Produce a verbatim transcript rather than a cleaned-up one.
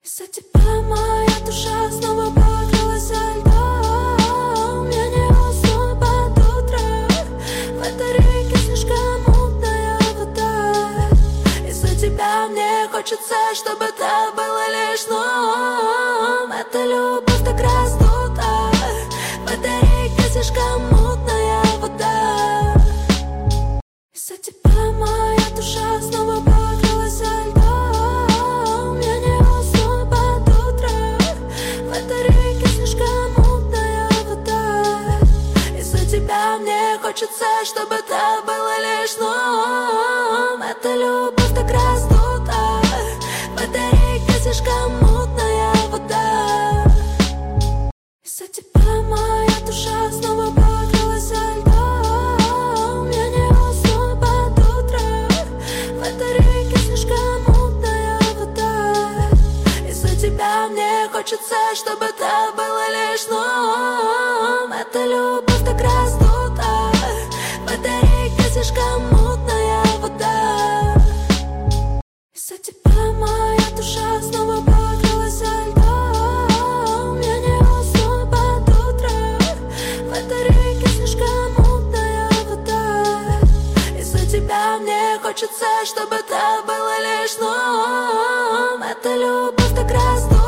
Из-за тебя моя душа снова покрылась льдом. Я не усну под утро, в этой реке слишком мутная вода. Из-за тебя мне хочется, чтобы это было лишь сном. Эта любовь так раздута, в этой реке слишком мутная вода. Из-за тебя моя душа снова покрылась льдом. Я не усну под утро, в этой реке слишком мутная вода. Из-за тебя мне хочется, чтобы это было лишь сном. Эта любовь так раздута, в этой реке слишком мутная вода. Из-за тебя моя душа снова покрылась льдом. Я не усну под утро, в этой реке слишком мутная вода. Из-за тебя мне хочется, чтобы это было лишь сном. Эта любовь так раздута, в этой реке слишком мутная вода. Из-за тебя моя душа снова покрылась льдом. Я не усну под утро, в этой реке слишком мутная вода. Из-за тебя мне хочется, чтобы это было лишь сном. Эта любовь так раздута.